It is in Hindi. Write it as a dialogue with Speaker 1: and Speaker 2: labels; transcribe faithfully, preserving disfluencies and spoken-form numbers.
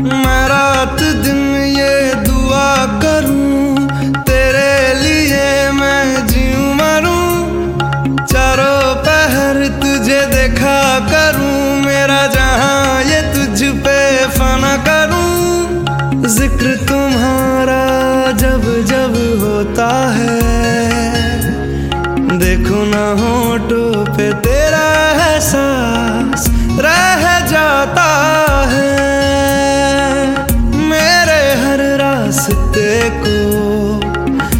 Speaker 1: मैं रात दिन ये दुआ करूं, तेरे लिए मैं जीऊं मरूं। चारों पहर तुझे देखा करूं, मेरा जहां ये तुझ पे फना करूं। जिक्र तुम्हारा जब जब होता है, देखो ना होठों पे तेरे